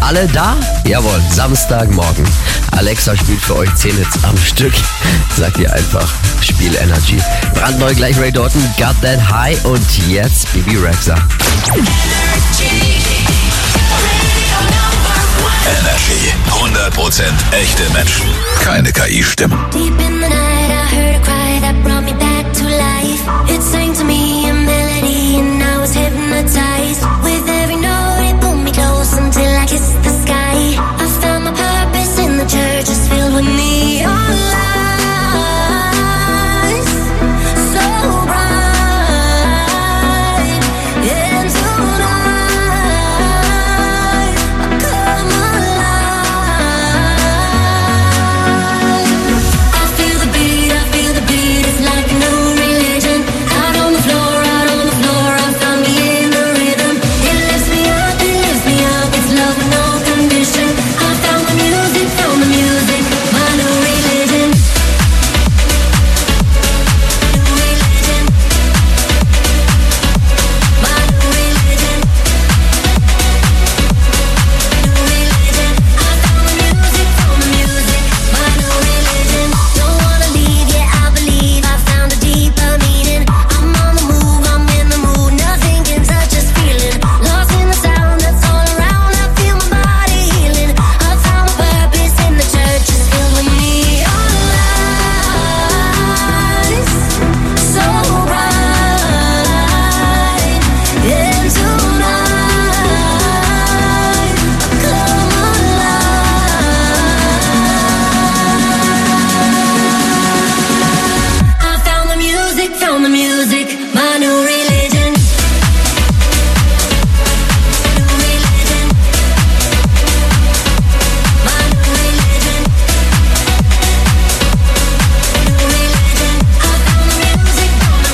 alle da? Jawohl, Samstagmorgen. Alexa spielt für euch 10 Hits am Stück. Sagt ihr einfach, Spiel Energy. Brandneu gleich Ray Dalton, Got That High und jetzt Bibi Rexha. Energy 100% echte Menschen, keine KI-Stimmen. Deep in the night I heard a cry that brought me back to life. It sang to me a melody and I was hypnotized. With every note it pulled me close until I kissed the sky. I found my purpose in the church, it's filled with neon lights. So bright. And tonight I come alive. I feel the beat, it's like a new religion. Out on the floor, I found me in the rhythm. It lifts me up, it's love with no condition. I found the music, my new religion. New religion. My new religion. New religion. I found the music, my new religion. Don't wanna leave, yeah, I believe I found a deeper meaning. I'm on the move, I'm in the mood, nothing can touch this feeling. Lost in the sound that's all around, I feel my body healing. I found my purpose in the church, it's filled with neon lights. So bright. And tonight I come alive. I found the music, my new religion. New religion. My new religion. New religion. I found the music.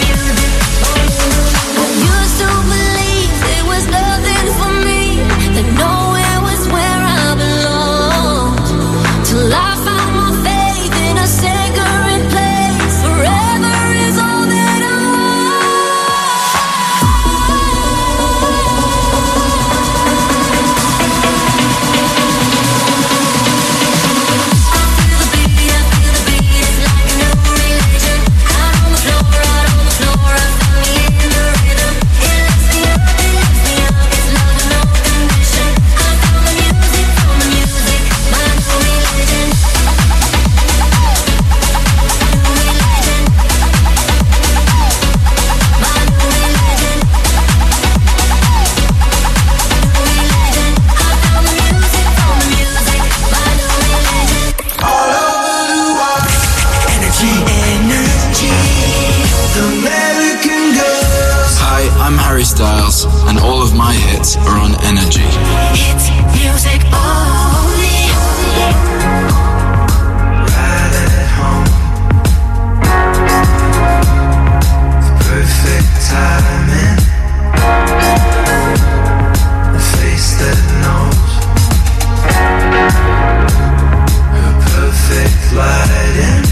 I used to believe there was nothing for me, that nowhere was where I belonged. Till I found my faith in a sacred place. Forever is all that I Hi, I'm Harry Styles, and all of my hits are on Energy. It's music only. Right at home. Perfect timing. A face that knows. Her perfect lighting.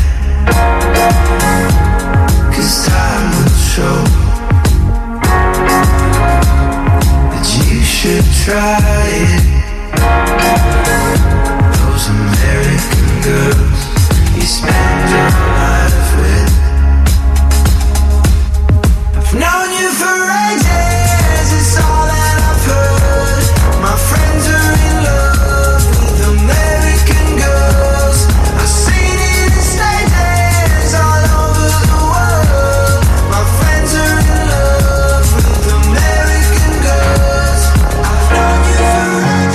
'Cause time will show that you should try it. Those American girls you spend your life with. I've known you for ages, it's all that I've heard. My friends are in love with American girls. I've seen it in stages all over the world. My friends are in love with American girls. I've known you for ages.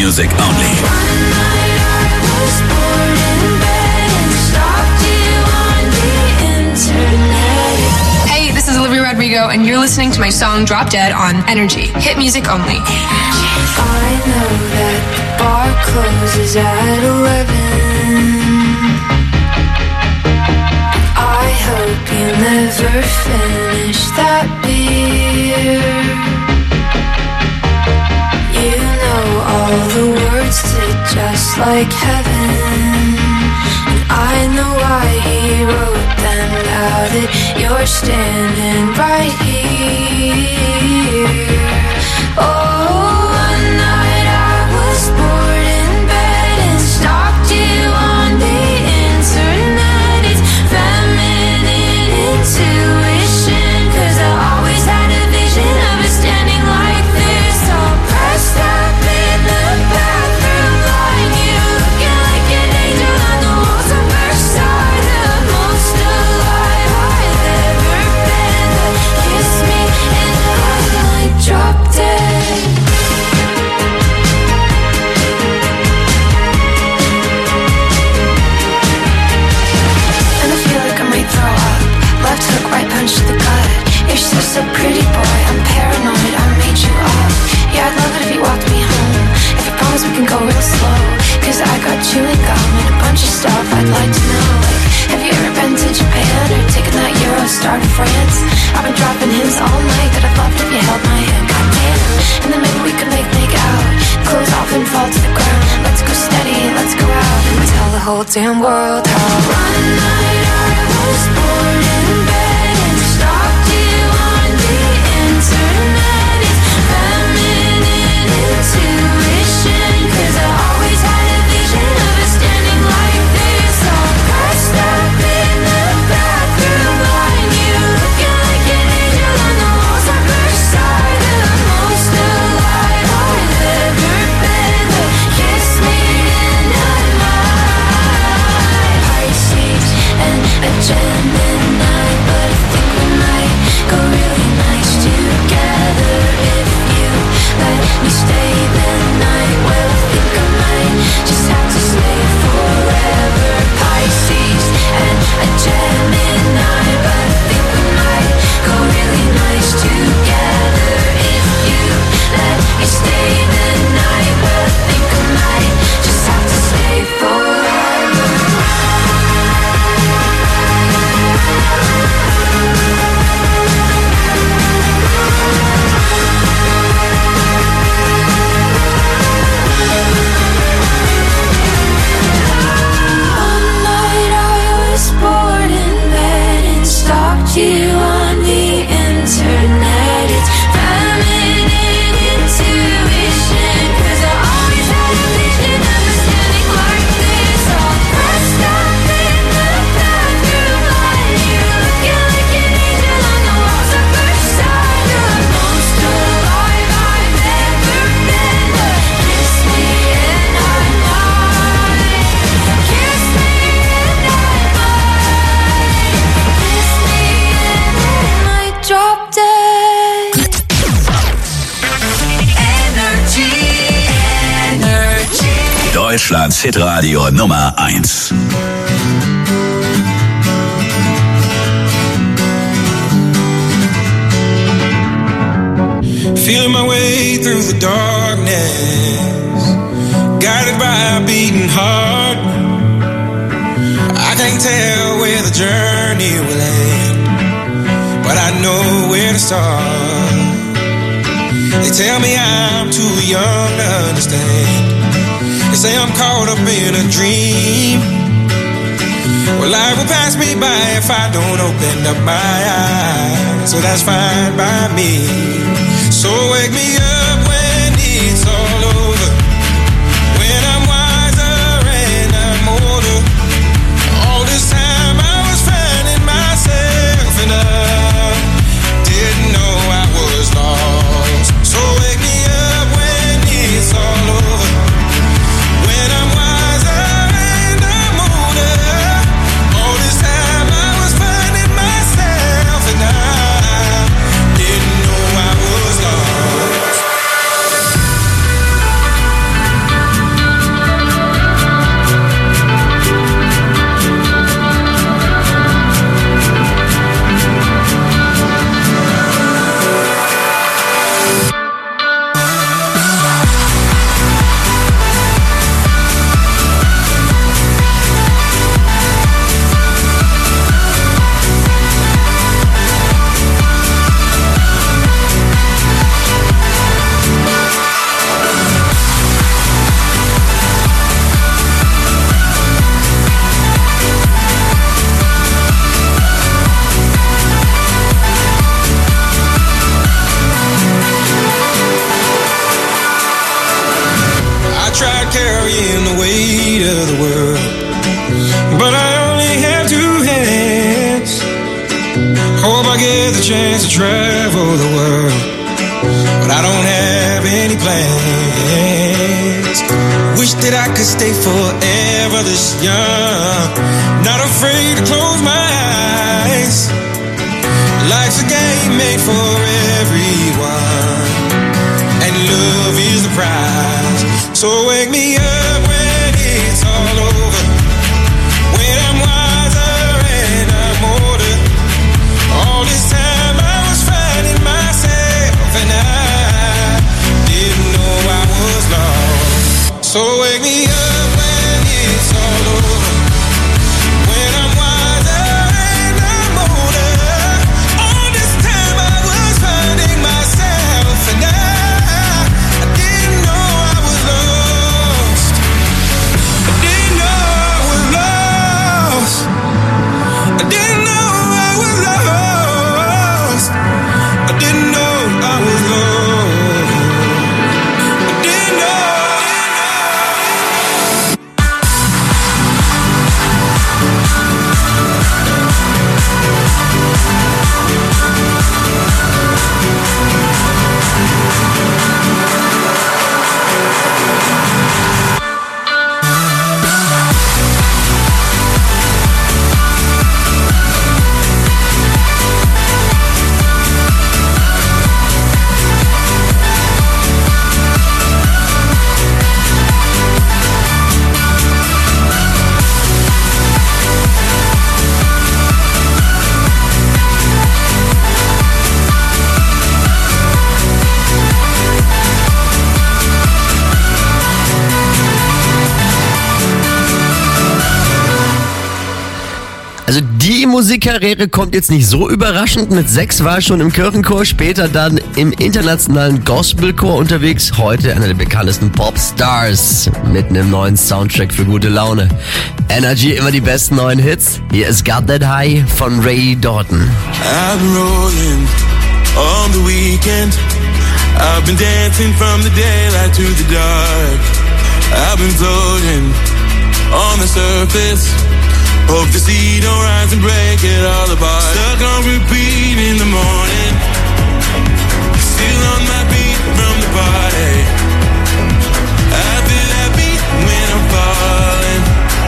Music only. Hey, this is Olivia Rodrigo, and you're listening to my song Drop Dead on Energy. Hit music only. I know that the bar closes at 11. I hope you never finish that beer. You know all the words to Just Like Heaven. And I know why he wrote them, now that you're standing right here. Oh, one night I was bored in bed and stalked you on the internet. It's feminine intuition, 'cause I always had a vision of us standing like this, all pressed up in the bathroom line. You looking like an angel on the walls of Versailles, the most alive I've ever been. But kiss me and I might drop dead. And I feel like I might throw up. Left hook, right punch to the gut. You're so pretty, boy. I'm paranoid. I made you up. Yeah, I'd love it if you walked me home. If you promise we can go real slow, 'cause I got chewing gum and a bunch of stuff I'd like to know. Like, have you ever been to Japan or taken that Eurostar to France? I've been dropping hints all night that I'd love it if you held my hand. Goddamn. And then maybe we could make out. Close off and fall to the ground. Let's go steady, let's go out and tell the whole damn world how. One night I was bored in bed and stalked you on the internet. It's feminine intuition, 'cause I always had a vision of us standing like this, all pressed up in the bathroom line. You looking like an angel on the walls of Versailles, the most alive I've ever been. But kiss me and I might. Pisces and a Gemini, but I think we might go really nice together if you let me stay the night. Well, I think I might just have to stay forever. Pisces and a Gemini, but I think we might go really nice together if you let me stay the night. Well, I think I might just have to stay forever. One night I was bored in bed and stalked you on the internet. It's feminine intuition, 'cause I always had a vision of us standing like this, all pressed up in the bathroom line. You looking like an angel on the walls of Versailles, the most alive I've ever been. But kiss me and I might. Kiss me and I might. Kiss me and I might drop dead. Energy. Deutschlands Hitradio Nummer 1. Feeling my way through the darkness, guided by a beating heart. I can't tell where the journey will end, but I know where to start. They tell me I'm too young to understand. They say I'm caught up in a dream. Well, life will pass me by if I don't open up my eyes, so that's fine by me. So wake me up when it's all over, when I'm wiser and I'm older. All this time I was finding myself and I didn't know I was lost. So wake me up when it's all over, when I'm wiser and I'm older. All this time I was finding myself and I didn't know I was lost. get the chance to travel the world, but I don't have any plans. Wish that I could stay forever this young, not afraid to close my eyes. Life's a game made for everyone, and love is the prize. So wake me up when it's all over, when I'm wiser and I'm older. All this time I was finding myself, and I didn't know I was lost. So wake me up when it's all over, when I'm wiser and I'm older. All this time I was finding myself, and I didn't know I was lost. I didn't know I was lost. I didn't know I was lost. I didn't know I was lost. I didn't know. Also die Musikkarriere kommt jetzt nicht so überraschend. Mit 6 war er schon im Kirchenchor, später dann im internationalen Gospelchor unterwegs. Heute einer der bekanntesten Popstars mit einem neuen Soundtrack für gute Laune. Energy, immer die besten neuen Hits. Hier ist Got That High von Ray Dalton. I've been rolling on the weekend. I've been dancing from the daylight to the dark. I've been floating on the surface. Hope the sea don't rise and break it all apart. Stuck on repeat in the morning. Still on my beat from the party. I feel that beat when I'm falling.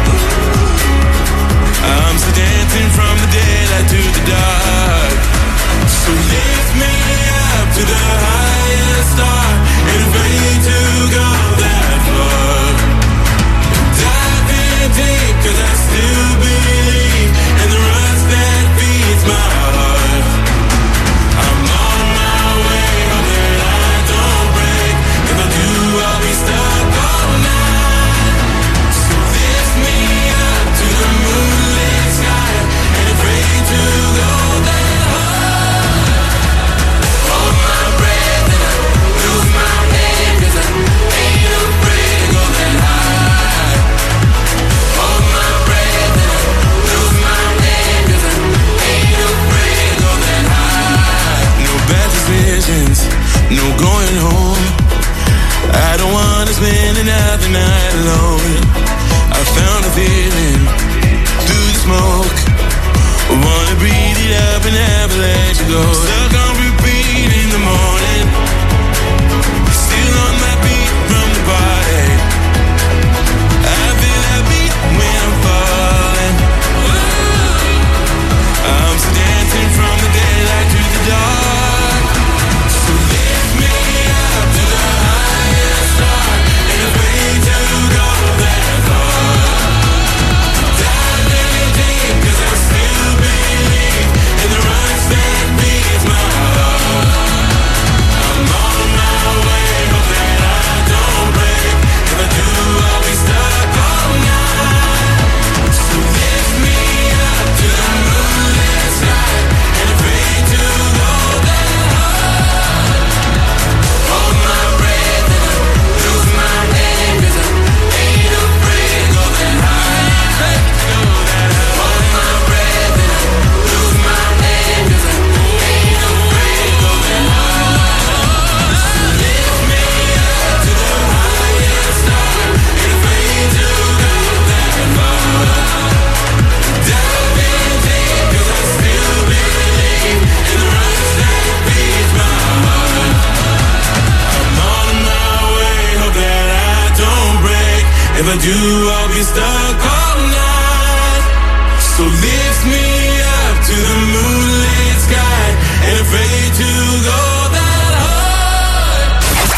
I'm still dancing from the daylight to the dark. So lift me up to the highest star. Ain't afraid to go that far. Dive in deep, 'cause I still believe in the rust that feeds my heart. I'm on my way, hope that I don't break. If I do, I'll be stuck all night. So lift me up to the moonlit sky. Ain't afraid to go that high. Hold my breath and I lose my head, 'cause I ain't afraid to go that high. Hold my breath and I lose my head, 'cause I ain't afraid to go that high. No bad decisions, no going home. I don't wanna spend another night alone. I found a feeling through the smoke. Wanna breathe it up and never let you go. Stuck on repeat in the morning. Still on my beat from the party. I feel that beat when I'm falling. I'm still dancing from the daylight to the dark. So lift me up to the highest star. Ain't afraid to go that far. Dive in deep, 'cause I still believe in the rush that beats my do, I'll be stuck all night. So lift me up to the moonlit sky, ain't afraid to go that high.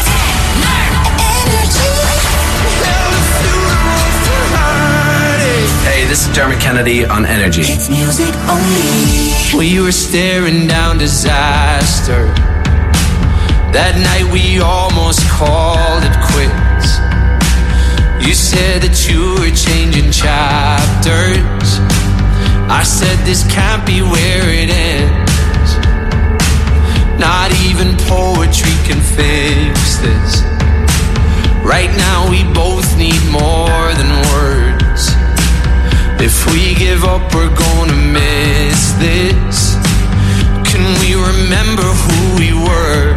Hey, this is Dermot Kennedy on Energy. It's music only. We were staring down disaster. That night we almost called it quits. You said that you were changing chapters. I said this can't be where it ends. Not even poetry can fix this. Right now we both need more than words. If we give up, we're gonna miss this. Can we remember who we were?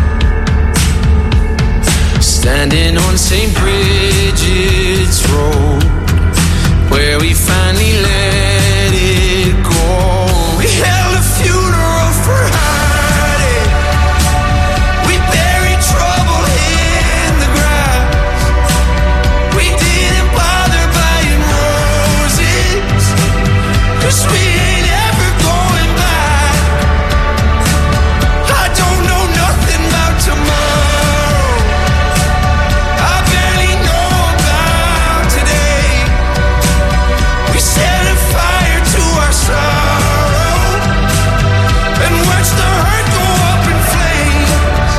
Standing on St. Bridget's Road, where we finally let it go. We held a funeral for heartache. We buried trouble in the grass. We didn't bother buying roses, 'cause we ain't ever going back. I don't know nothing about tomorrow. I barely know about today. We set a fire to our sorrow and watch the hurt go up in flames.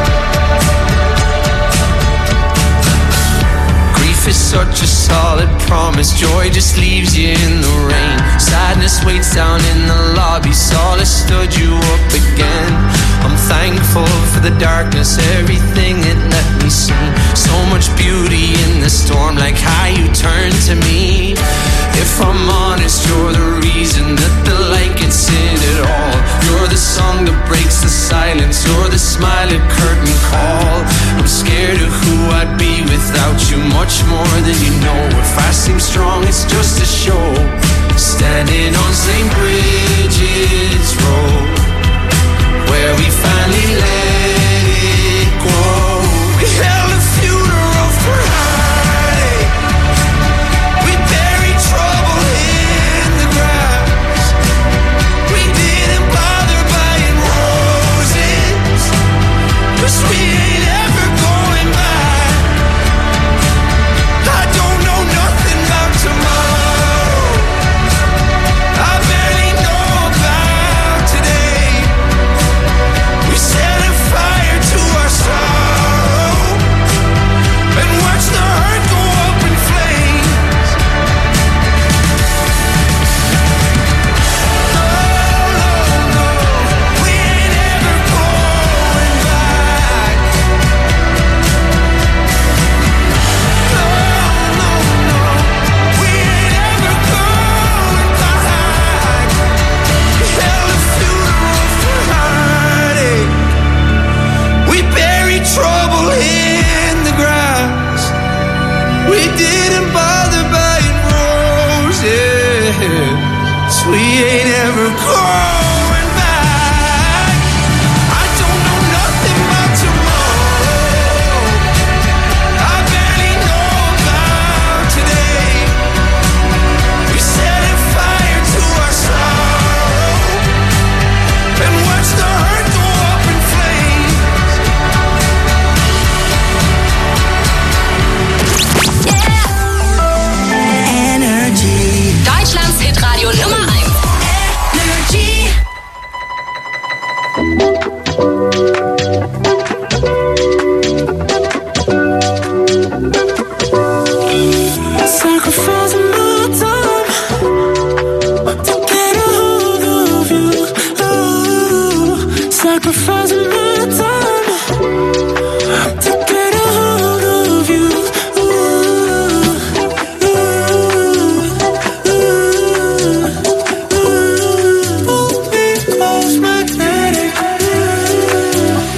Grief is such a solid promise. Joy just leaves you in the rain. Sadness waits down in the lobby. Solace stood you up again. I'm thankful for the darkness, everything it let me see. So much beauty in the storm, like how you turned to me. If I'm honest, you're the reason that the light gets in it all. You're the song that breaks the silence. You're the smile at curtain call. I'm scared of who I'd be without you, much more than you know. If I seem strong, it's just a show. Standing on St. Bridget's Road, where we finally let it go. We held a funeral for heartache. We buried trouble in the grass. We didn't bother buying roses, 'cause we ain't ever going back. I don't know nothing about tomorrow. I barely know about today. We set a fire to our sorrow and watch the hurt go up in flames. No, no, we ain't ever going back. No, no, we ain't ever going back. We held a funeral for heartache. We buried trouble in the grass. We didn't bother buying roses. So we ain't ever going back. I don't know nothing about tomorrow. I barely know about today. We set a fire to our sorrow and watch the hurt go up in flames. Energy. Deutschlands Hitradio Nummer 1. Energy. Sacrificing my time to get a hold of you. Sacrificing my time to get a hold of you. Hold me close, magnetic.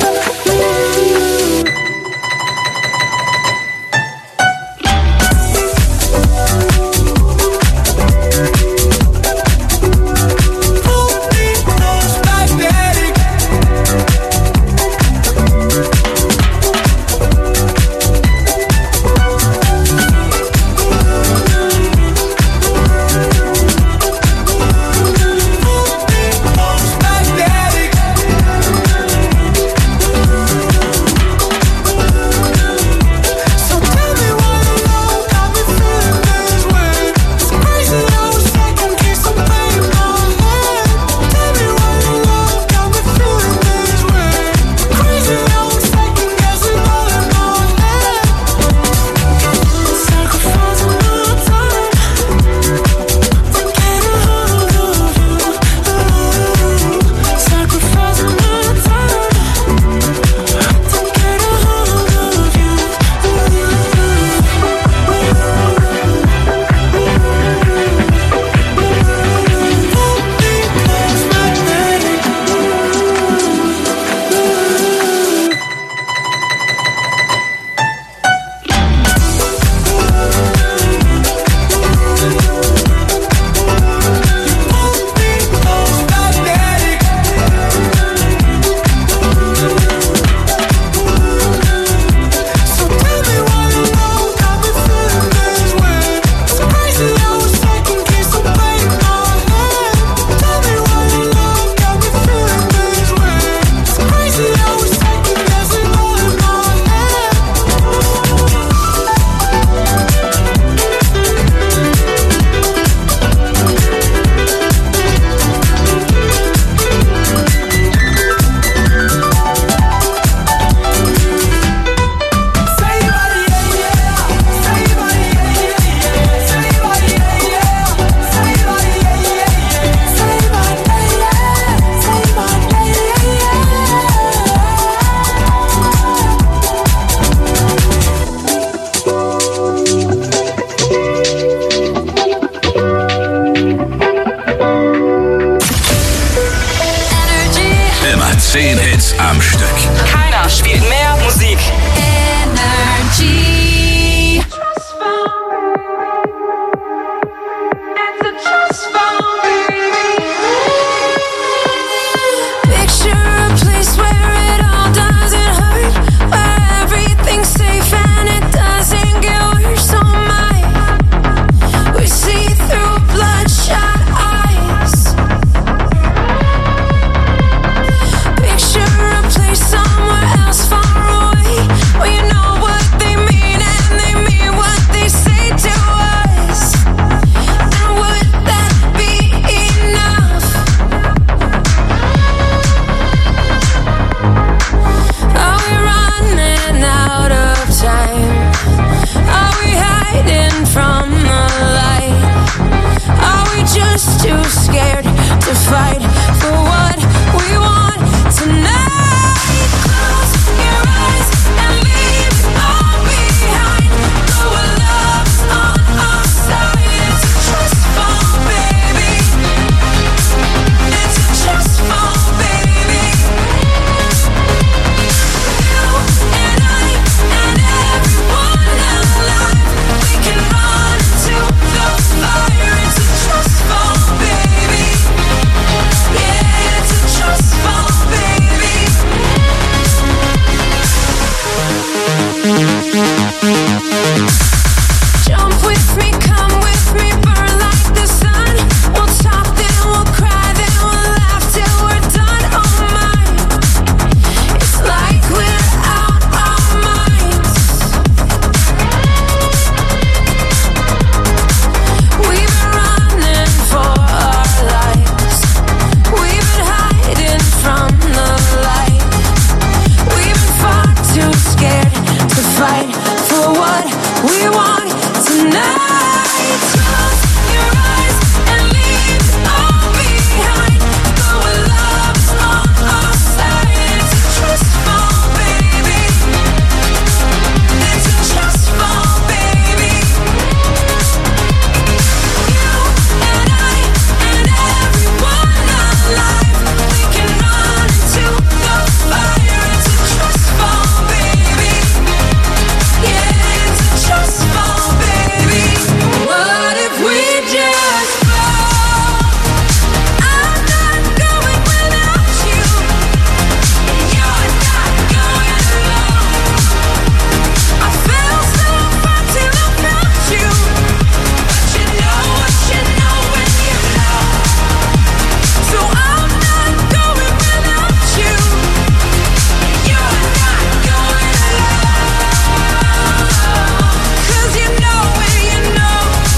10 Hits am Stück. Keiner spielt mehr Musik. Energy. Picture a place where it all doesn't hurt, where everything's safe and it doesn't get worse. Oh my, we see through bloodshot eyes. Picture a place somewhere else far away, where you know what they mean and they mean what they say to us. And would that be enough? Are we running out of time? Are we hiding from the light? Are we just too scared to fight for what we want tonight? Close your eyes and leave it all behind. Go where love's on our side. It's a trust fall, baby. It's a trust fall, baby. You and I and everyone alive, we can run into the fire. It's a trust fall, baby. Yeah, it's a trust fall, baby. Jump with me, come with me, burn like the sun. We'll talk, then we'll cry, then we'll laugh till we're done. Oh my, it's like we're out our minds. We've been running for our lives. We've been hiding from the light. We've been far too scared to fight for what we want tonight. Close your eyes and leave it all behind. Go where love's on our side. It's a trust fall, baby. It's a trust fall, baby. You and I and everyone alive, we can run into the fire. It's a trust fall, baby. Yeah, it's a trust fall, baby. What if we just fall? I'm not going without you. You're not going alone. I felt so far till I felt you. But you know what you know when you know. So I'm not going without you. You're not going alone. 'Cause you know when you know.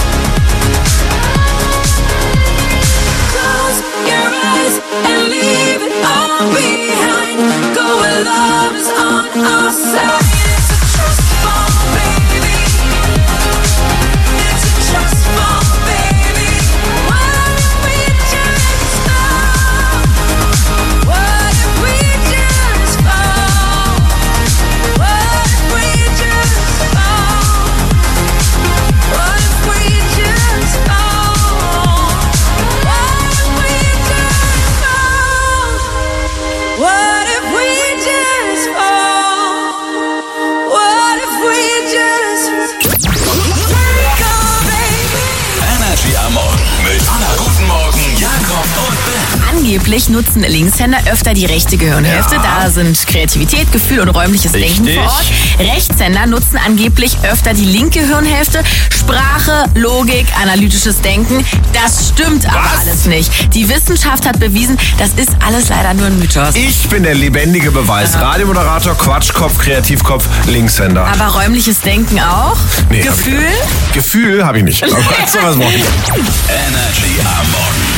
Close your eyes and leave it all behind. Go where love is on our side. It's a trust fall, baby. It's a trust fall, baby. What if we just fall? What if we just fall? What if we just fall? What if we just fall? What if we just fall? What if we just fall? What if we just go, baby? Energy am Morgen mit Anna. Guten Morgen, Jakob und Ben. Angeblich nutzen Linkshänder öfter die rechte Gehirnhälfte. Da sind Kreativität, Gefühl und räumliches Denken vor Ort. Rechtshänder nutzen angeblich öfter die linke Gehirnhälfte. Sprache, Logik, analytisches Denken. Das stimmt aber alles nicht. Die Wissenschaft hat bewiesen, das ist alles leider nur ein Mythos. Ich bin der lebendige Beweis. Radiomoderator, Quatschkopf, Kreativkopf, Linkshänder. Aber räumliches Denken auch? Nee, Gefühl? Gefühl habe ich nicht. Aber sowas mache ich. Energy am Morgen.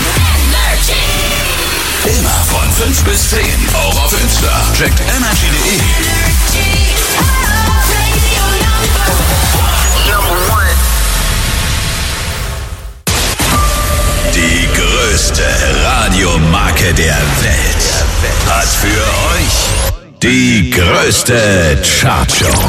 Immer von 5 bis 10. Auch auf Insta. Checkt energy.de. Die größte Radiomarke der Welt hat für euch die größte Chartshow.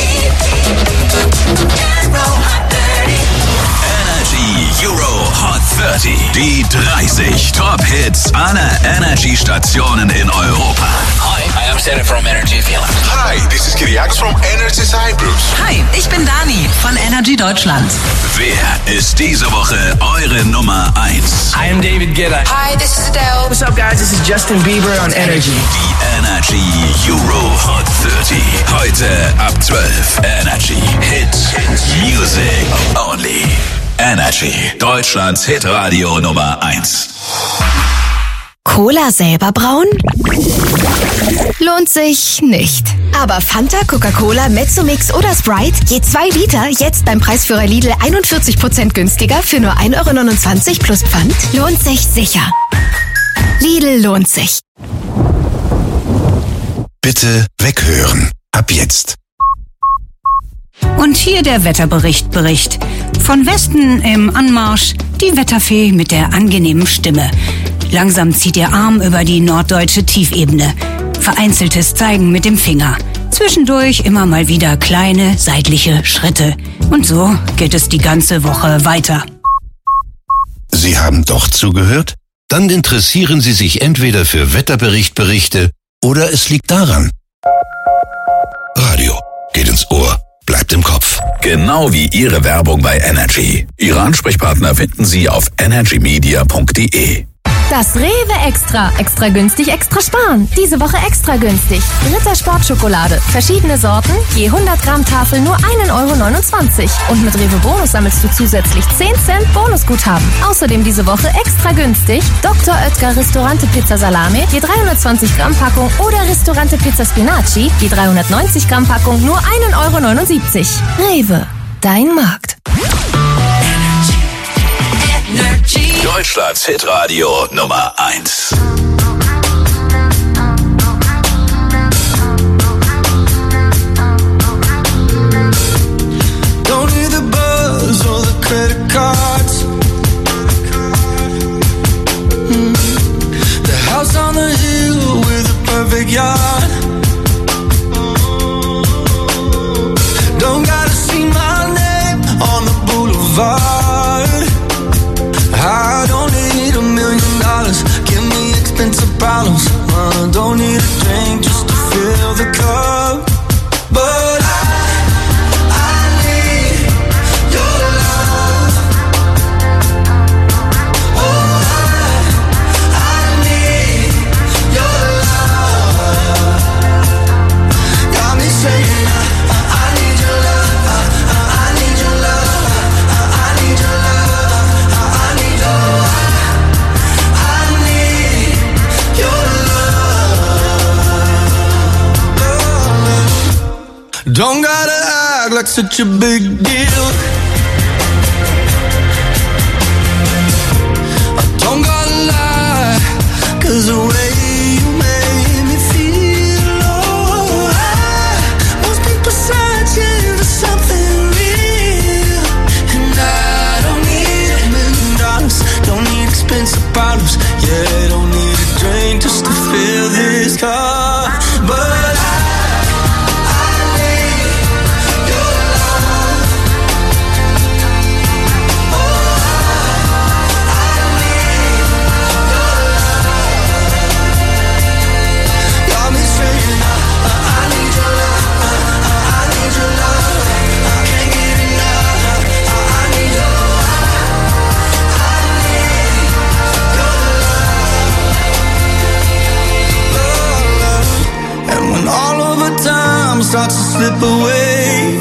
Energy Euro Hot 30. Die 30 Top-Hits aller Energy-Stationen in Europa. Hi, I am Sarah from Energy Finland. Hi, this is Kyriakos from Energy Cyprus. Hi, ich bin Dani von Energy Deutschland. Wer ist diese Woche eure Nummer 1? I am David Guetta. Hi, this is Adele. What's up, guys? This is Justin Bieber on Energy. Die Energy Euro Hot 30. Heute ab 12. Energy Hit Music Only. Energy, Deutschlands Hitradio Nummer 1. Cola selber brauen? Lohnt sich nicht. Aber Fanta, Coca-Cola, Mezzomix oder Sprite, je 2 Liter, jetzt beim Preisführer Lidl 41% günstiger für nur 1,29 € plus Pfand, lohnt sich sicher. Lidl lohnt sich. Bitte weghören. Ab jetzt. Und hier der Wetterbericht. Von Westen im Anmarsch die Wetterfee mit der angenehmen Stimme. Langsam zieht ihr Arm über die norddeutsche Tiefebene. Vereinzeltes Zeigen mit dem Finger. Zwischendurch immer mal wieder kleine seitliche Schritte. Und so geht es die ganze Woche weiter. Sie haben doch zugehört? Dann interessieren Sie sich entweder für Wetterberichte oder es liegt daran. Radio geht ins Ohr, bleibt im Kopf. Genau wie Ihre Werbung bei Energy. Ihre Ansprechpartner finden Sie auf energymedia.de. Das Rewe Extra. Extra günstig, extra sparen. Diese Woche extra günstig. Ritter Sportschokolade. Verschiedene Sorten. Je 100 Gramm Tafel nur 1,29 €. Und mit Rewe Bonus sammelst du zusätzlich 10 Cent Bonusguthaben. Außerdem diese Woche extra günstig. Dr. Oetker Ristorante Pizza Salame. Je 320 Gramm Packung. Oder Ristorante Pizza Spinaci. Je 390 Gramm Packung nur 1,79 €. Rewe. Dein Markt. Deutschlands Hitradio Nummer 1. Don't need the buzz or the credit cards. The house on the hill with a perfect yard. Don't gotta see my name on the boulevard. I don't need $1 million. Give me expensive bottles. Don't need a drink just to fill the cup. But I need your love. Oh, I need your love. Got me saying I need your love. I need your love. I need your love. Don't gotta act like such a big deal. I don't gotta lie, 'cause the way you made me feel, oh, most people searching for something real. And I don't need $1 million, don't need expensive bottles. Yeah, I don't need a drink just to fill this cup. But starts to slip away.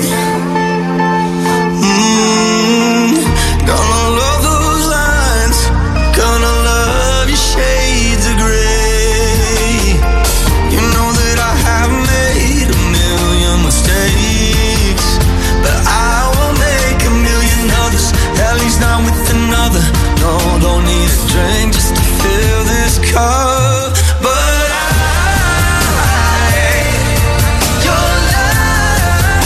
Gonna love those lines. Gonna love your shades of gray. You know that I have made $1 million mistakes, but I won't make $1 million others. At least not with another. No, don't need a drink just to fill this cup. But I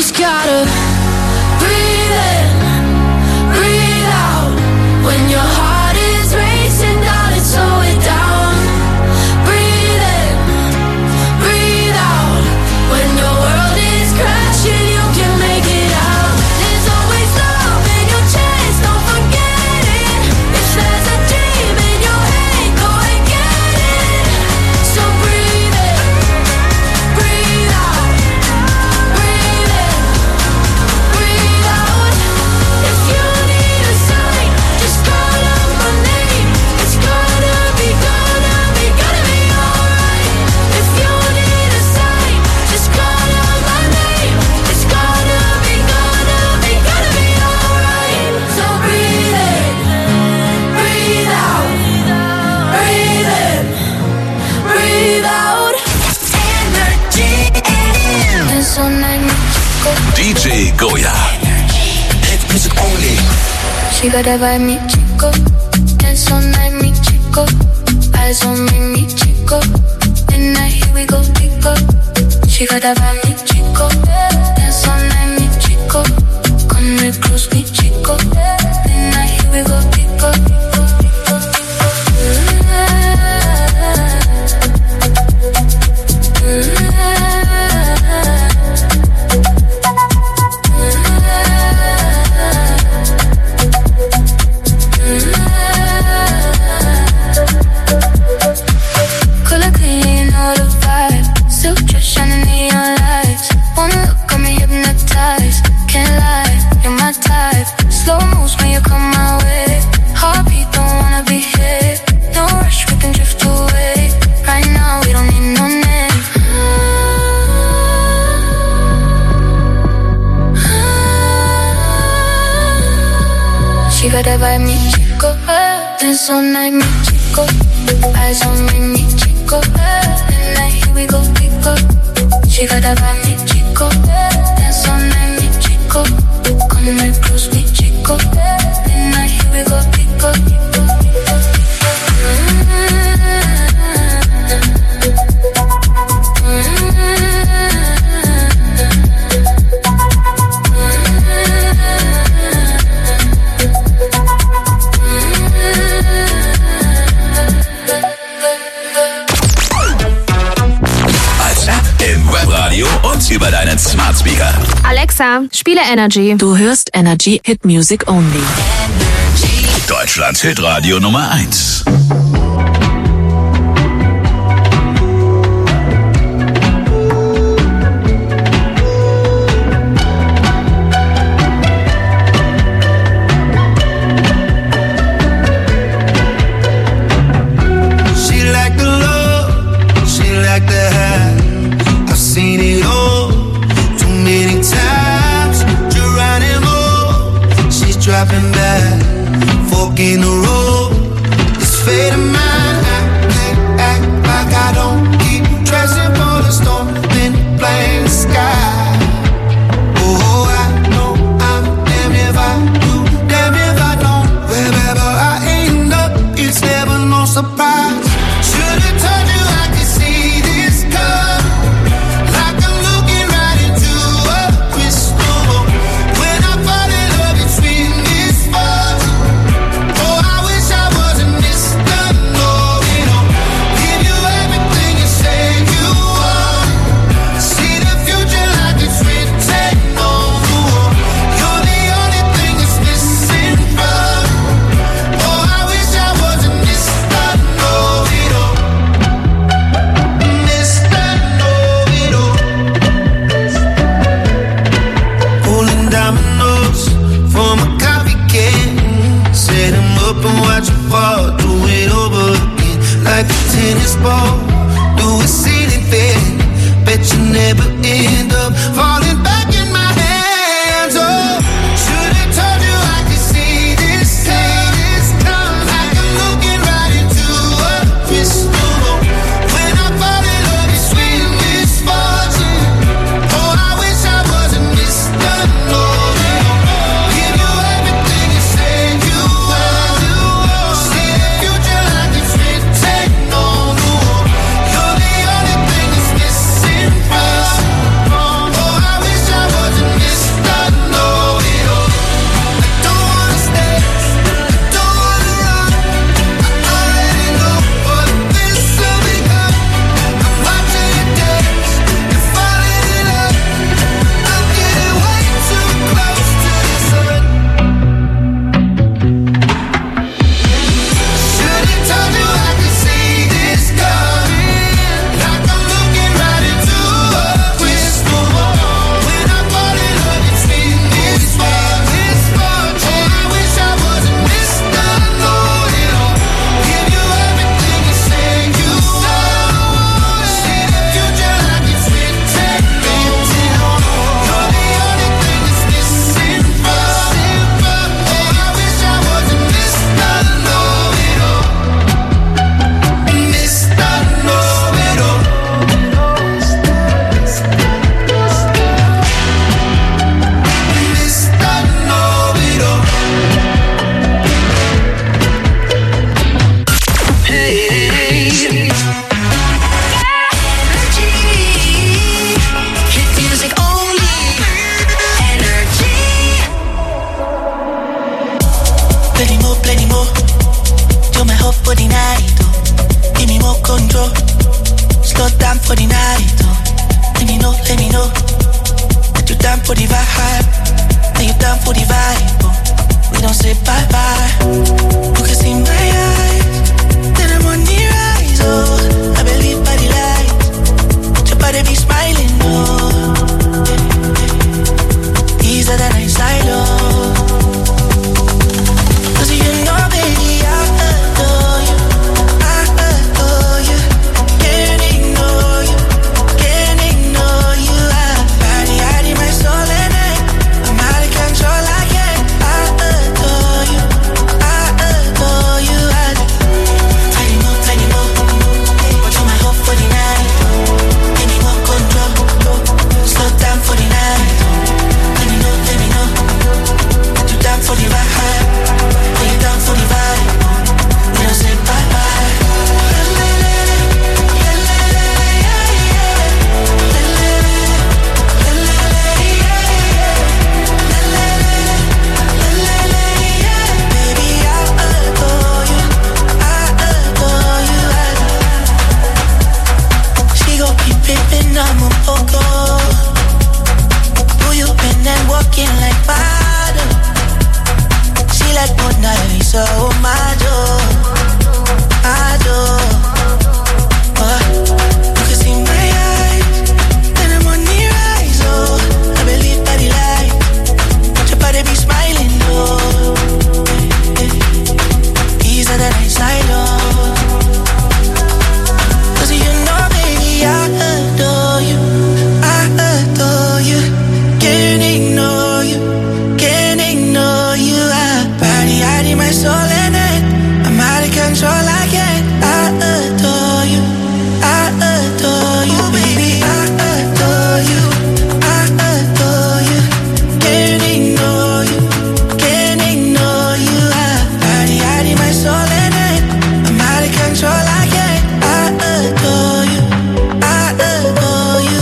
just gotta breathe in, breathe out. When your heart is racing, darling, slow it down. Breathe in, breathe out. When your world is crashing, you can make it out. There's always love in your chest, don't forget it. If there's a dream in your head, go and get it. So breathe in, breathe out. Breathe in, breathe out. If you need a sign, just call out my name. It's gonna be alright. If you need a sign, just call out my name. It's gonna be alright. So breathe in, breathe out. Breathe in, breathe out. Energy. It's all night, DJ Goya. Hit music only. she got that vibe, mi chico. Dance all night, mi chico. Eyes on me, mi chico. Midnight, here we go, pico. She got that vibe, mi chico. Dance all night, mi chico. Come real close, mi chico. Midnight, here we go, pico. Color clean, all the vibe. Silk dress shining neon lights. One look got me hypnotized. Can't lie, you're my type. Slow moves when you come my way. Heartbeat, don't wanna be hit. No rush, we can drift away. Right now, we don't need no name. She got that vibe, mi chico. Dance all night, mi chico. Eyes on me, mi chico. Midnight, here we go, pico. She got that vibe, mi chico. Dance all night, mi chico. Come real close, mi chico. Midnight, here we go, pico. Als App im Webradio und über deinen Smart Speaker. Alexa, spiele Energy. Du hörst Energy Hit Music Only. Deutschlands Hitradio Nummer 1. She like the love, she like the high. I've seen it all too many times. Geronimo, she's dropping back, fork in the road. It's fate of mine. I can't act like I don't keep dressing for the storm in plain sky. Oh, I know I'm damned if I do, damned if I don't. Wherever I end up, it's never no surprise. Should've told you I could see this come, like I'm looking right into a crystal ball. When I fall in love, it's sweet misfortune. Oh, I wish I wasn't Mr. Know-it-all. Give you everything you say you want. See the future like it's written on the wall. You're the only thing that's missing from. Oh, I wish I wasn't Mr. Know-it-all. Mr. Know-it-all. Pulling dominoes from a coffee can. Set 'em up and watch 'em fall. Do it over again like a tennis ball. Do a ceiling fan. Bet you never end up falling back in my hands. Oh, should've told you I could see this come, like I'm looking right into a crystal ball. When I fall in love, it's sweet misfortune. Oh, I wish I wasn't Mr. Know-it-all. Give you everything you say you want. See the future like it's written on the wall. You're the only thing that's missing from. Oh, I wish I Slow down for the night, oh. Let me know that you're down for the vibe. That you're down for the vibe, oh. We don't say bye-bye. You can see my eyes, that I'm on the rise, oh. I believe by the light, your body be smiling, oh. These are the nights I love. 'Cause you know, baby, I adore you. I adore you. Can't ignore you. Can't ignore you. I my soul in it. I'm out of control, I can't. I adore you. I adore you. Tiny more. Watch on my hope for the night. Give me more control. Slow down for the night. Let me know. You down for the vibe. You down for the vibe. We don't say bye-bye. I'm a poco. Who you been and walking like water? She like Mona Lisa, oh my door. You can see my eyes, and I'm on the rise, oh. I believe by the light, your body be smiling, oh. These are the nights I love. 'Cause you know, baby, I adore you. I adore you. Can't ignore you. Can't ignore you. I need my soul in it. I'm out of control, I can't. I adore you. I adore you, baby. I adore you. I adore you. Can't ignore you. Can't ignore you. I need my soul in it. I'm out of control, I can't. I adore you. I adore you.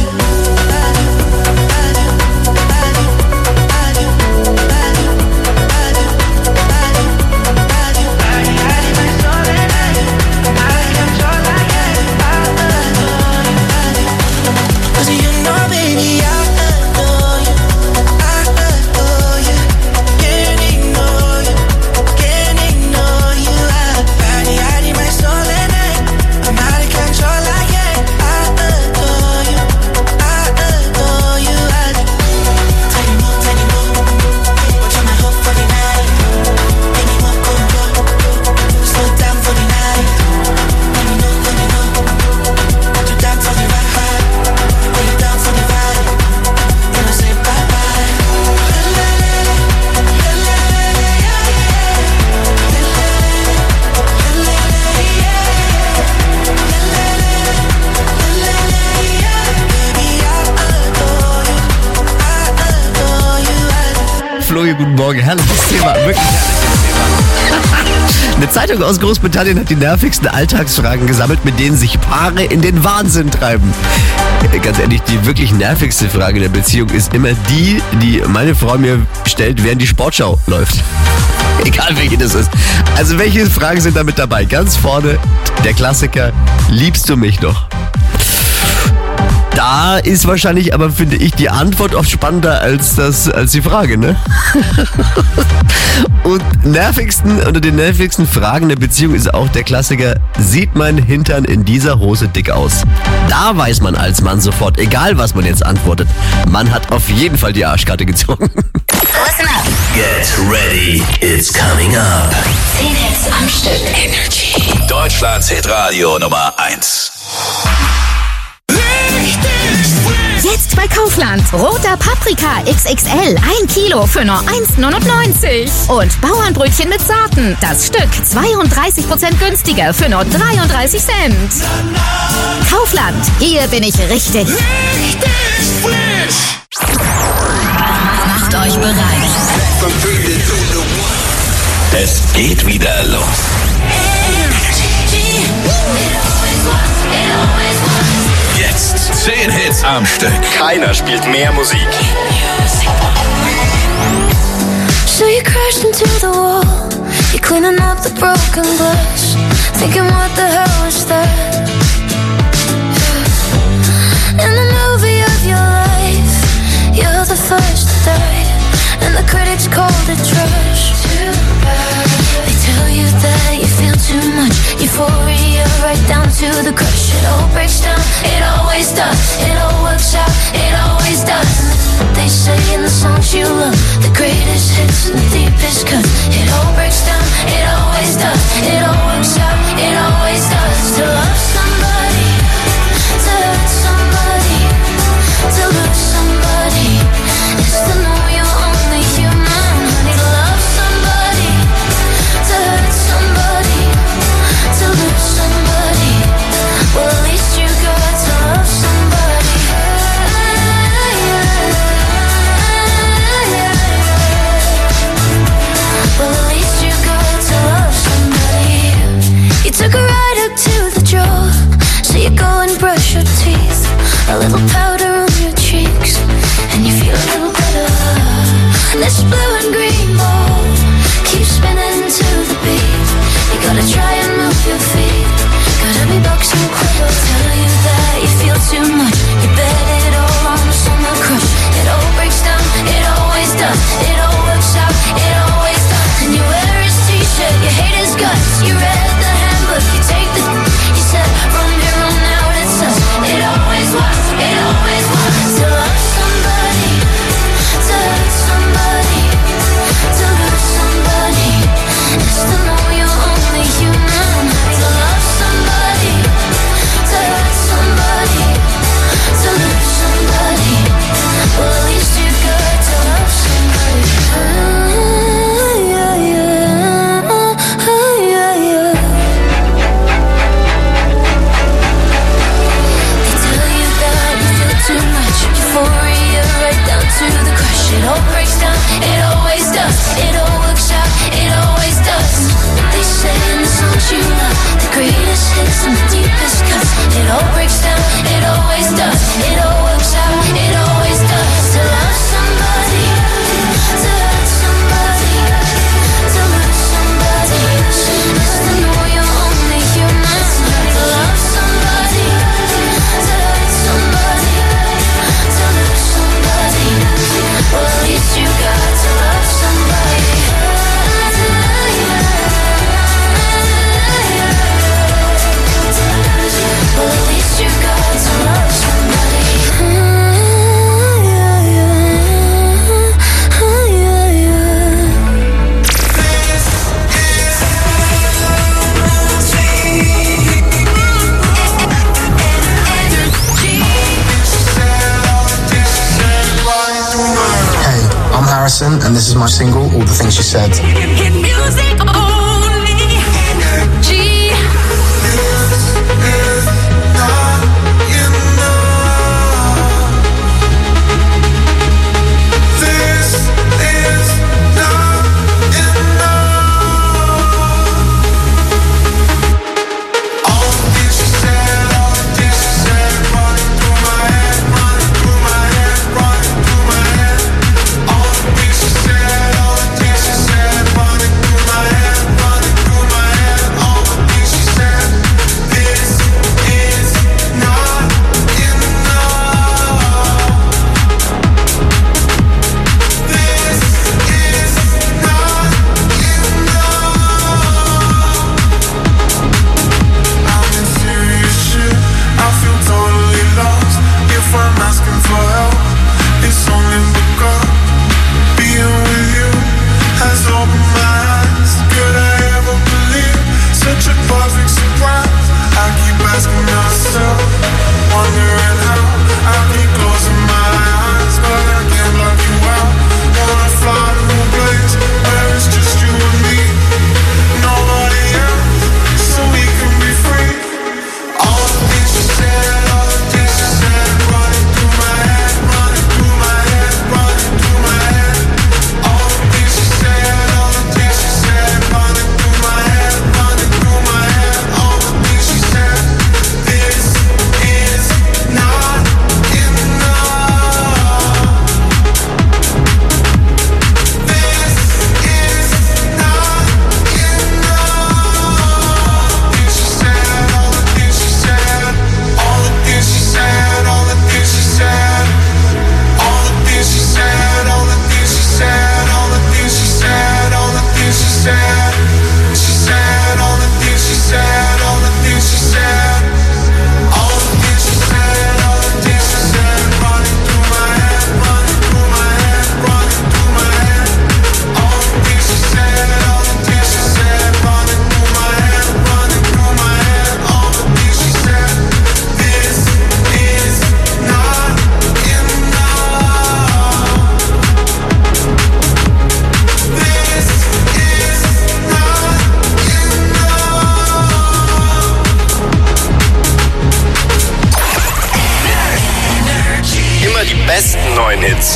Flori, guten Morgen. Herrliches Thema, wirklich herrliches Thema. Eine Zeitung aus Großbritannien hat die nervigsten Alltagsfragen gesammelt, mit denen sich Paare in den Wahnsinn treiben. Ganz ehrlich, die wirklich nervigste Frage der Beziehung ist immer die meine Frau mir stellt, während die Sportschau läuft. Egal welche das ist. Also welche Fragen sind da mit dabei? Ganz vorne der Klassiker, liebst du mich noch? Da ist wahrscheinlich aber, finde ich, die Antwort oft spannender als die Frage, ne? Und unter den nervigsten Fragen der Beziehung ist auch der Klassiker, sieht mein Hintern in dieser Hose dick aus? Da weiß man als Mann sofort, egal was man jetzt antwortet, man hat auf jeden Fall die Arschkarte gezogen. Listen up. Get ready, it's coming up. 10 Hits am Stück. Energy. Deutschlands Hitradio Nummer 1. Jetzt bei Kaufland. Roter Paprika XXL. 1 Kilo für nur 1,99. Und Bauernbrötchen mit Sorten. Das Stück 32% günstiger für nur 33 Cent. Kaufland. Hier bin ich richtig. Macht euch bereit. Es geht wieder los. Jetzt 10 Hits am Stück. Keiner spielt mehr Musik. So you crashed into the wall. You're cleaning up the broken glass. Thinking what the hell was that? and brush your teeth. A little powder on your cheeks, and you feel a little better. This blue and green ball keeps spinning to the beat. You gotta try and move your feet. Gotta be boxing quick. I'll tell you that you feel too much. You bet it all on the summer crush. It all breaks down, it always does. It all works out, it always does. And you wear his t-shirt, you hate his guts. You read the handbook, you take the. You said from here on out it's us. It always was, it always was. To love somebody, to hurt somebody, to lose somebody, is to know you're only human. To love somebody, to hurt somebody, to lose somebody. Well, at least you got to love somebody. Yeah, yeah, yeah, yeah. They tell you that you feel too much. Euphoria right down to the crush. It all breaks down, it always does. It all works out, it always does. They say in the songs you love, the greatest hits and the deepest cuts. It all breaks down, it always does. It all works out, it always does. To love somebody, to hurt somebody, to lose somebody, is to know you're only human. To love somebody, to hurt somebody, to lose somebody. Well, at least you got to love somebody. Well, at least you got to love somebody. Hey, I'm Harrison, and this is my single, All the Things She Said. Hit music only. Energy. besten neuen Hits.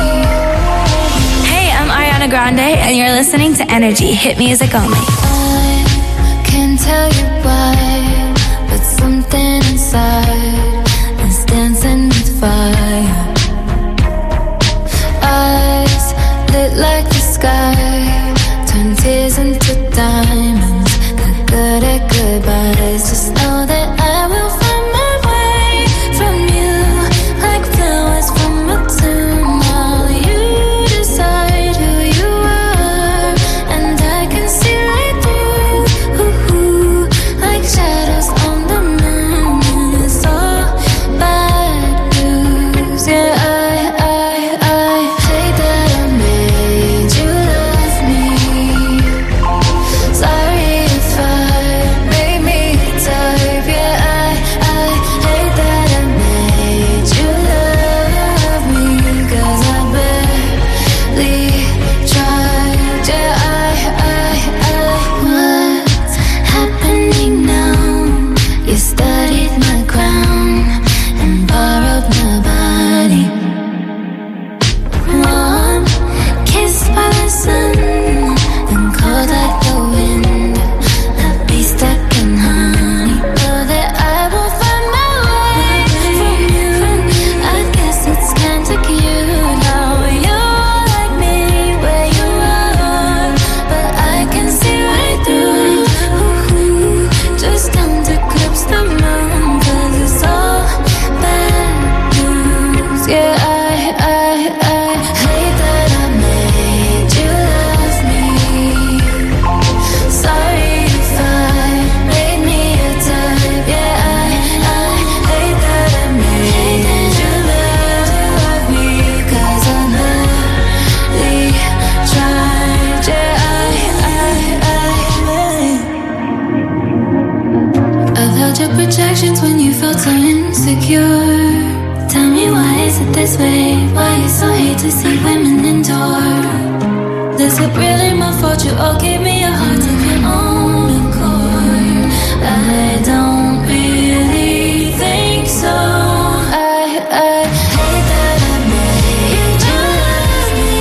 Hey, I'm Ariana Grande, and you're listening to Energy Hit Music Only. tell you why, but something inside is dancing with fire. Eyes lit like the sky, turn tears into diamonds. Not good at goodbyes. Just know that I will find my way from you, like flowers from a tomb. While you decide who you are, and I can see right through, like shadows on the moon. And it's all bad news. Yeah, I hate that I made you love me. Sorry if I made me a type. Yeah, I hate that I made you love me, 'cause I barely tried. Yeah, what's happening now? You studied my crown and borrowed my body. Warm, kissed by the sun, and cold like the wind. I'll be stuck in honey. Know that I will find my way from you. I guess it's kinda cute how you're like me where you are, but I can see right through. Just come to eclipse the moon, 'cause it's all bad news. Yeah, I hate that I made you love me. Sorry if I made me a type. Yeah, I hate that I made you love me, 'cause I barely tried. Yeah, I've held your projections when you felt so insecure. Tell me, why is it this way? Why you so hate to see women endure? Is it really my fault you all gave me a heart of your own accord? I don't really think so. I hate that I made you love me.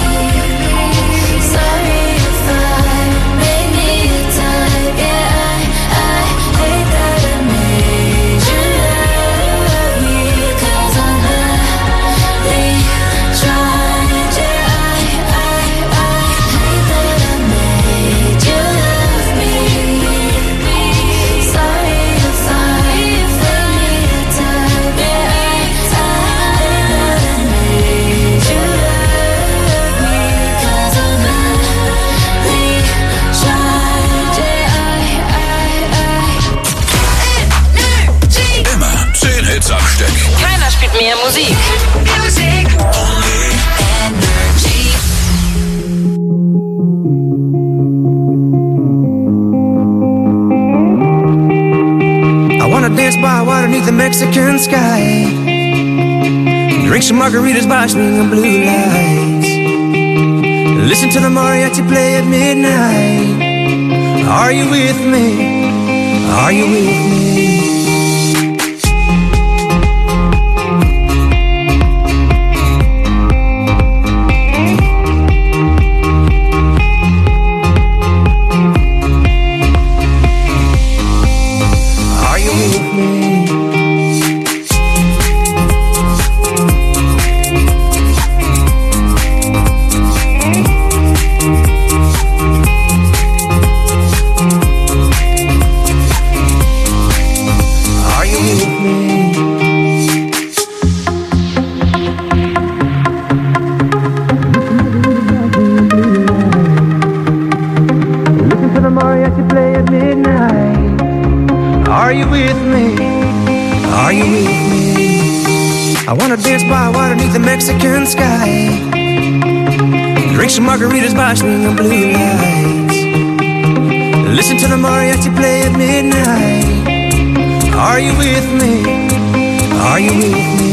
Sorry if I made me a type. Yeah, I hate that I made you love me, 'cause I barely tried. Yeah, I hate that I made you love me. Sorry if I made me a type. Yeah, I hate that I made you love me, 'cause I barely tried. Yeah, Immer 10 Hits am Stück. Keiner spielt mehr Musik. Music only Energy. I wanna dance by water beneath the Mexican sky. Drink some margaritas by swinging blue lights. Listen to the mariachi play at midnight. Are you with me? Are you with me? Are you with me? Are you with me? Listen to the mariachi play at midnight. Are you with me? Are you with me? I wanna dance by water beneath the Mexican sky. Drink some margaritas by swinging blue lights. Listen to the mariachi play at midnight. Are you with me? Are you with me?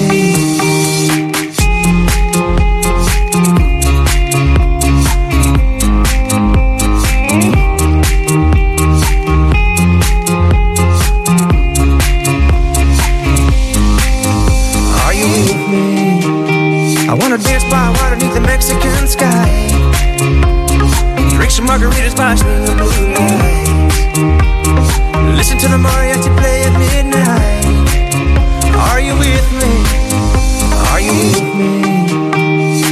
Are you with me? I wanna dance by water beneath the Mexican sky. Drink some margaritas by swinging blue lights.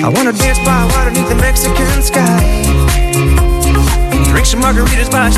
wanna dance by water beneath the Mexican sky. Drink some margaritas by